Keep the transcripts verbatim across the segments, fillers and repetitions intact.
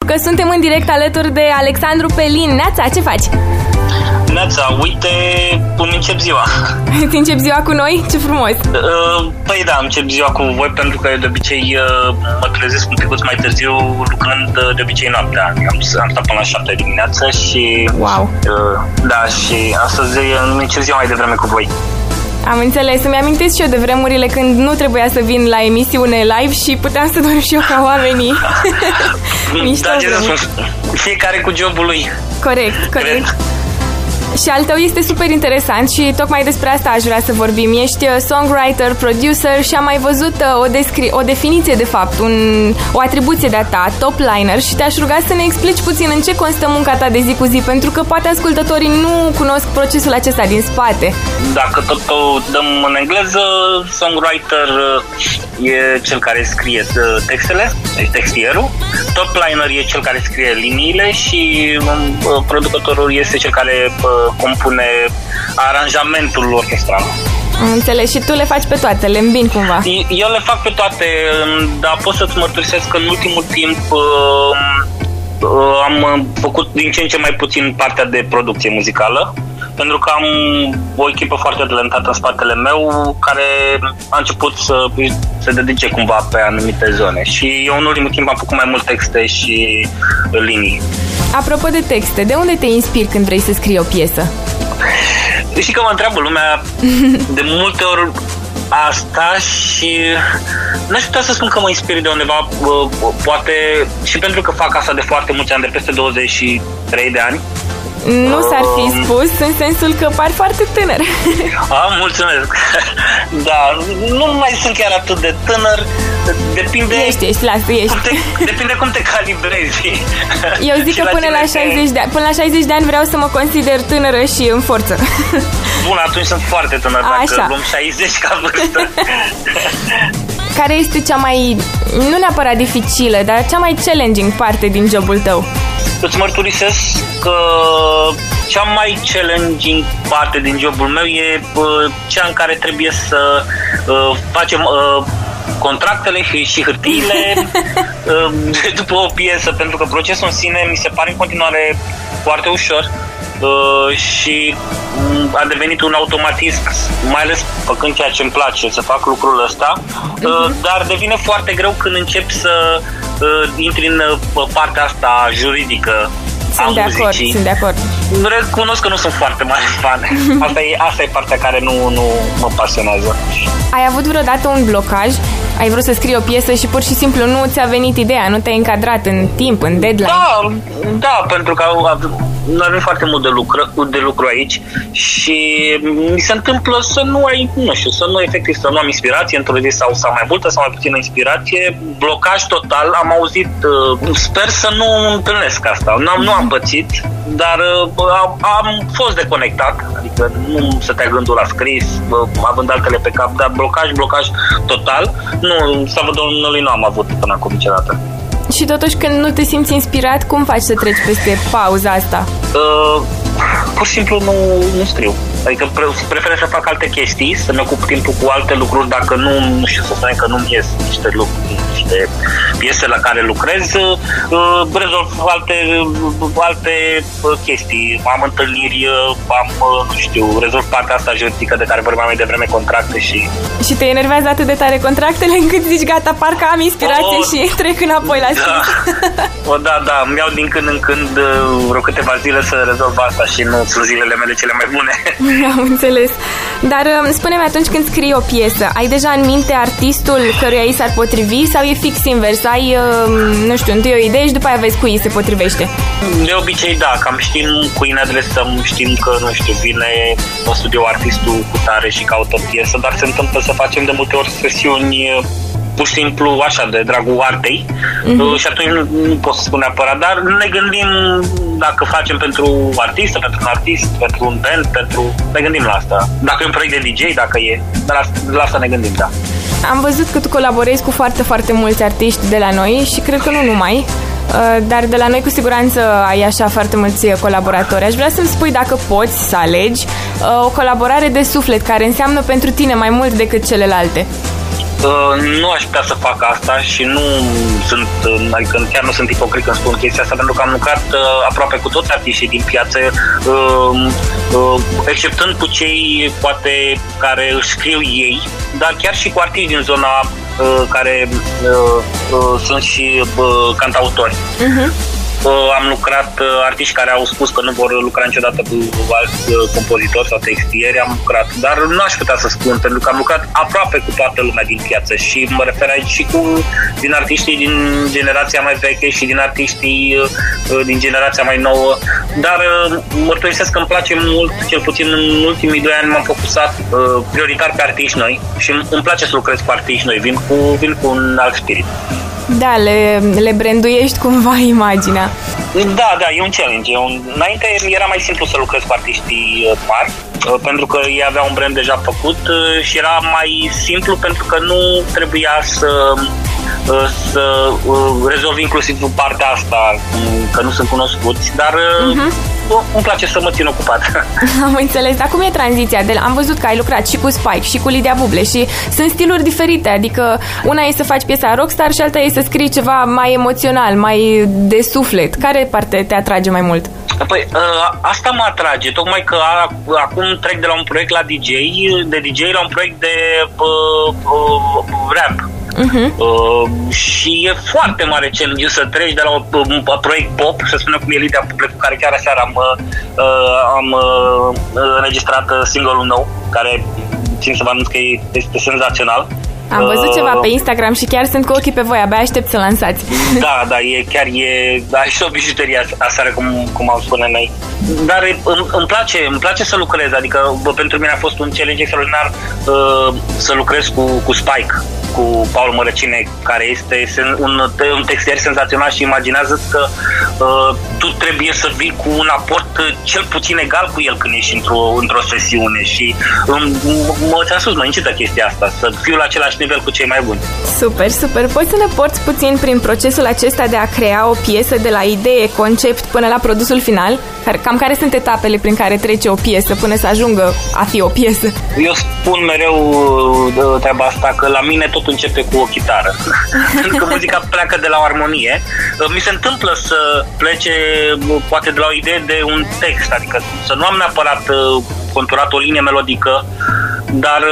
că suntem în direct alături de Alexandru Pelin. Neața, ce faci? Neața, uite cum încep ziua. Îți încep ziua cu noi? Ce frumos! Păi da, încep ziua cu voi pentru că de obicei mă trezesc un pic mai târziu lucrând de obicei noaptea. Am, am stat până la șapte dimineața și... Wow! Da, și astăzi îmi încep ziua mai devreme cu voi. Am înțeles, îmi amintesc și eu de vremurile când nu trebuia să vin la emisiune live și puteam să dorm și eu ca oamenii. Mișto da, vremuri. Fiecare cu jobul lui. Corect, corect. Cred. Și al tău este super interesant și tocmai despre asta aș vrea să vorbim. Ești songwriter, producer și am mai văzut o, descri- o definiție, de fapt, un, o atribuție de-a ta, top liner, și te-aș ruga să ne explici puțin în ce constă munca ta de zi cu zi, pentru că poate ascultătorii nu cunosc procesul acesta din spate. Dacă tot o dăm în engleză, songwriter e cel care scrie textele, deci textierul, top liner e cel care scrie liniile și producătorul este cel care compune aranjamentul orchestral. Înțeles, și tu le faci pe toate, le îmbini cumva? Eu le fac pe toate, dar pot să-ți mărturisesc că în ultimul timp am făcut din ce în ce mai puțin partea de producție muzicală, pentru că am o echipă foarte talentată în spatele meu care a început să se dedice cumva pe anumite zone și eu în ultimul timp am făcut mai mult texte și linii. Apropo de texte, de unde te inspiri când vrei să scrii o piesă? Și că mă întreabă lumea de multe ori asta și n-aș putea să spun că mă inspir de undeva, poate și pentru că fac asta de foarte mulți ani, de peste douăzeci și trei de ani. Nu s-ar fi spus, în sensul că pari foarte tânăr. Ah, mulțumesc. Da, nu mai sunt chiar atât de tânăr. Depinde. Ești, ești, lasă, ești. Cum te, depinde cum te calibrezi. Eu zic că până la, șaizeci de ani, până la șaizeci de ani vreau să mă consider tânără și în forță. Bun, atunci sunt foarte tânăr dacă Așa. luăm șaizeci ca vârstă. Care este cea mai, nu neapărat dificilă, dar cea mai challenging parte din jobul tău? Îți mărturisesc că cea mai challenging parte din jobul meu e cea în care trebuie să uh, facem uh, contractele și hârtiile uh, după o piesă, pentru că procesul în sine mi se pare în continuare foarte ușor uh, și a devenit un automatism, mai ales făcând ceea ce îmi place, să fac lucrul ăsta, uh, dar devine foarte greu când încep să uh, intri în uh, partea asta juridică. Sunt de acord, sunt de acord. Recunosc că nu sunt foarte mare fan. Asta e, asta e partea care nu, nu mă pasionează. Ai avut vreodată un blocaj? Ai vrut să scrii o piesă și pur și simplu nu ți-a venit ideea, nu te-ai încadrat în timp, în deadline? Da, da, pentru că noi avem foarte mult de lucru, de lucru aici și mi se întâmplă să nu ai, nu știu, să nu efectiv, să nu am inspirație într-o zi sau, sau mai multă sau mai puțină inspirație, blocaj total, am auzit, sper să nu întâlnesc asta, nu, nu am pățit, dar am, am fost deconectat, adică nu stătea gândul la scris, având altele pe cap, dar blocaj, blocaj total, nu, slavă Domnului, nu am avut până acum niciodată. Și totuși când nu te simți inspirat, cum faci să treci peste pauza asta? Uh, pur și simplu nu, nu scriu. Adică pre- prefer să fac alte chestii, să-mi ocup timpul cu alte lucruri, dacă nu, nu știu, să spun că nu-mi ies niște lucruri, niște piese la care lucrez, uh, rezolv alte, alte chestii. Am întâlniri, am, nu știu, rezolv partea asta juridică de care vorbeam mai devreme, contracte și... Și te enervează atât de tare contractele încât zici, gata, parcă am inspirație oh, și trec înapoi la scris. Da, o, da, da, îmi iau din când în când vreo câteva zile să rezolv asta și nu sunt zilele mele cele mai bune. Am înțeles. Dar spune-mi, atunci când scrii o piesă, ai deja în minte artistul căruia i s-ar potrivi sau e fix invers? Ai, nu știu, întâi o idee și după aia vezi cui se potrivește? De obicei, da, cam știm cui ne adresăm, știm că, nu știu, vine în studio artistul cu tare și caută o piesă, dar se întâmplă să facem de multe ori sesiuni pur și simplu așa, de dragul artei, mm-hmm. și atunci nu, nu pot să spun neapărat, dar ne gândim dacă facem pentru artistă, pentru un artist, pentru un band, pentru... ne gândim la asta. Dacă e un proiect de D J, dacă e, dar la, la asta ne gândim, da. Am văzut că tu colaborezi cu foarte, foarte mulți artiști de la noi și cred că nu numai, dar de la noi cu siguranță ai așa foarte mulți colaboratori. Aș vrea să-mi spui dacă poți să alegi o colaborare de suflet care înseamnă pentru tine mai mult decât celelalte. Nu aș putea să fac asta și nu sunt, adică chiar nu sunt ipocrit când spun chestia asta, pentru că am lucrat aproape cu toți artiștii din piață, exceptând cu cei poate care își scriu ei, dar chiar și cu artiști din zona care sunt și cantautori. Uh-huh. Am lucrat artiști care au spus că nu vor lucra niciodată cu alți compozitori sau textieri, am lucrat, dar nu aș putea să spun, pentru că am lucrat aproape cu toată lumea din piață și mă refer aici și cu din artiștii din generația mai veche și din artiștii din generația mai nouă, dar mărturisesc că îmi place mult, cel puțin în ultimii doi ani m-am focusat prioritar pe artiști noi și îmi place să lucrez cu artiști noi, vin cu, vin cu un alt spirit. Da, le, le branduiești cumva imaginea. Da, da, e un challenge. E un... Înainte era mai simplu să lucrez cu artiștii mari, pentru că ei aveau un brand deja făcut și era mai simplu pentru că nu trebuia să, să rezolv inclusiv partea asta, că nu sunt cunoscuți, dar uh-huh. îmi place să mă țin ocupat. Am înțeles, dar cum e tranziția? De, am văzut că ai lucrat și cu Spike și cu Lidia Buble și sunt stiluri diferite, adică una e să faci piesa rockstar și alta e să scrii ceva mai emoțional, mai de suflet. Care parte te atrage mai mult? Păi, asta mă atrage, tocmai că acum trec de la un proiect la D J, de D J la un proiect de uh, uh, rap. Uh-huh. Uh, și e foarte mare challenge să treci de la un, un proiect pop, să spunem cum e Lidia Buble, cu care chiar aseară am, uh, am uh, înregistrat single-ul nou, care țin să vă anunț că este senzațional. Am văzut uh, ceva pe Instagram și chiar sunt cu ochii pe voi, abia aștept să lansați. Da, da, e chiar e, da, și o bijuterie aseară, cum, cum am spune noi. Dar îmi, îmi place, îmi place să lucrez, adică bă, pentru mine a fost un challenge extraordinar uh, să lucrez cu, cu Spike, cu Paul Mărăcine, care este un, un textier senzațional și imaginează că uh, tu trebuie să vii cu un aport cel puțin egal cu el când ești într-o, într-o sesiune și um, mă ți-am spus, mă incită chestia asta, să fiu la același nivel cu cei mai buni. Super, super. Poți să ne porți puțin prin procesul acesta de a crea o piesă de la idee, concept până la produsul final? Cam care sunt etapele prin care trece o piesă până să ajungă a fi o piesă? Eu spun mereu de treaba asta, că la mine tot începe cu o chitară. Pentru că muzica pleacă de la o armonie. Mi se întâmplă să plece poate de la o idee de un text, adică să nu am neapărat conturat o linie melodică, dar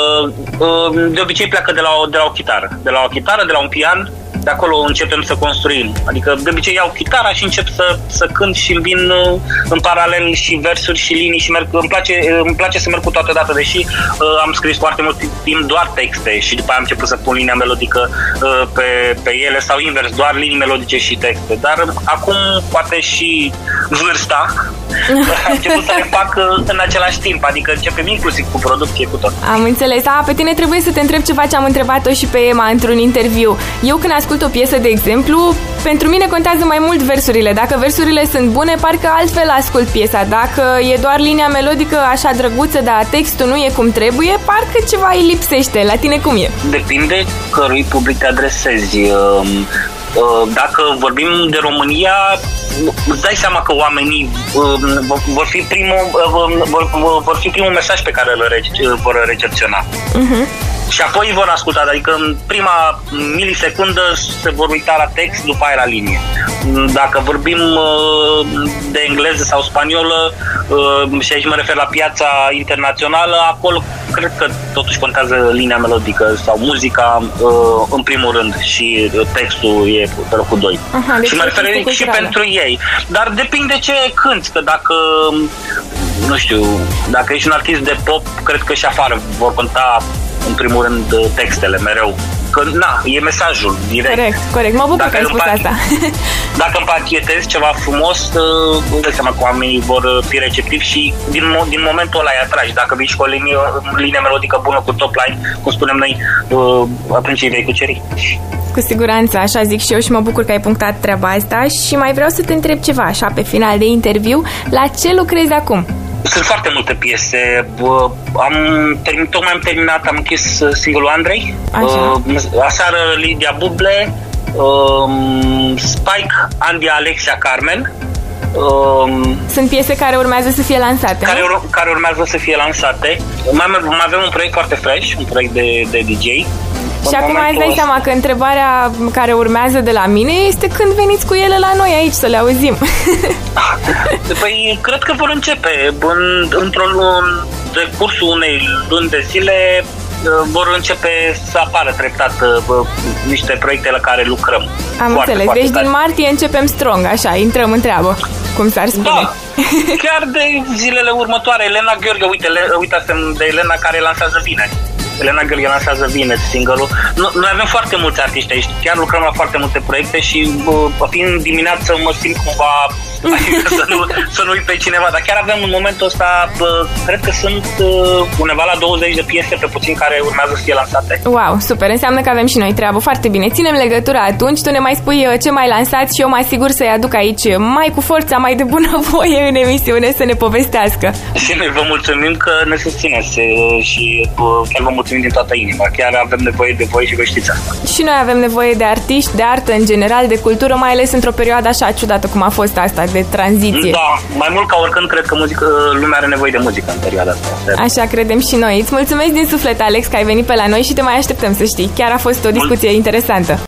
de obicei pleacă de la o, de la o chitară. De la o chitară, de la un pian, de acolo începem să construim. Adică de obicei iau chitara și încep să, să cânt și îmbin în paralel și versuri și linii și merg. Îmi place, îmi place să merg cu toată dată, deși uh, am scris foarte mult timp doar texte și după aia am început să pun linia melodică uh, pe, pe ele sau invers, doar linii melodice și texte. Dar uh, acum poate și vârsta am început să le fac uh, în același timp, adică începem inclusiv cu producție, cu tot. Am înțeles. A, pe tine trebuie să te întreb ceva ce am întrebat-o și pe Emma într-un interviu. Eu când ascult o piesă, de exemplu, pentru mine contează mai mult versurile. Dacă versurile sunt bune, parcă altfel ascult piesa. Dacă e doar linia melodică așa drăguță, dar textul nu e cum trebuie, parcă ceva îi lipsește. La tine cum e? Depinde cărui public te adresezi. Dacă vorbim de România, îți dai seama că oamenii vor fi primul, vor fi primul mesaj pe care îl vor recepționa. Uh-huh. Și apoi vor asculta, adică în prima milisecundă se vor uita la text, după aia la linie. Dacă vorbim de engleză sau spaniolă, și aici mă refer la piața internațională, acolo cred că totuși contează linia melodică sau muzica în primul rând și textul e pe locul doi. Aha, și mă refer și culturală. Pentru ei. Dar depinde ce cânti, că dacă, nu știu, dacă ești un artist de pop, cred că și afară vor conta în primul rând textele mereu. Că, na, e mesajul direct. Corect, corect. Mă bucur că ai spus asta. Dacă împachetezi ceva frumos, îți dai seama că oamenii vor fi receptivi și din, din momentul ăla îi atragi. Dacă vii și cu o linie, linie melodică bună, cu top line, cum spunem noi, atunci îi vei cuceri. Cu siguranță, așa zic și eu și mă bucur că ai punctat treaba asta și mai vreau să te întreb ceva, așa, pe final de interviu. La ce lucrezi acum? Sunt foarte multe piese. Am terminat, tocmai am terminat, am închis single-ul Andrei. Așa. Aseară Lidia Buble, Spike, Andia, Alexia, Carmen. Sunt piese care urmează să fie lansate. Care, ur- care urmează să fie lansate. Mai, mai avem un proiect foarte fresh, un proiect de, de D J. Și acum îți dai seama că întrebarea care urmează de la mine este când veniți cu ele la noi aici să le auzim. Păi, cred că vor începe. În, într-un decursul unei luni de zile vor începe să apară treptat bă, niște proiecte la care lucrăm. Am foarte, înțeles. Foarte deci tare. Din martie începem strong, așa, intrăm în treabă, cum s-ar spune. Da. Chiar de zilele următoare, Elena Gheorghe, uite, le, uitați-mi de Elena care lansează vineri. Elena Gheorghe lansează vineri single-ul. Noi avem foarte mulți artiști aici, chiar lucrăm la foarte multe proiecte și bă, fiind dimineață mă simt cumva să, nu, să nu uit pe cineva, dar chiar avem în momentul ăsta, bă, cred că sunt uh, undeva la douăzeci de piese pe puțin care urmează să fie lansate. Wow, super, înseamnă că avem și noi treabă. Foarte bine, ținem legătura atunci, tu ne mai spui ce mai lansați și eu mă asigur să-i aduc aici mai cu forța, mai de bunăvoie în emisiune să ne povestească. Și noi vă mulțumim că ne susțineți și bă, chiar vă mulțumim din toată inima, chiar avem nevoie de voi și vă știți asta. Și noi avem nevoie de artiști, de artă în general, de cultură, mai ales într-o perioadă așa ciudată cum a fost asta, de tranziție. Da, mai mult ca oricând cred că muzică, lumea are nevoie de muzică în perioada asta. Așa credem și noi. Îți mulțumesc din suflet, Alex, că ai venit pe la noi și te mai așteptăm, să știi. Chiar a fost o discuție Mul- interesantă.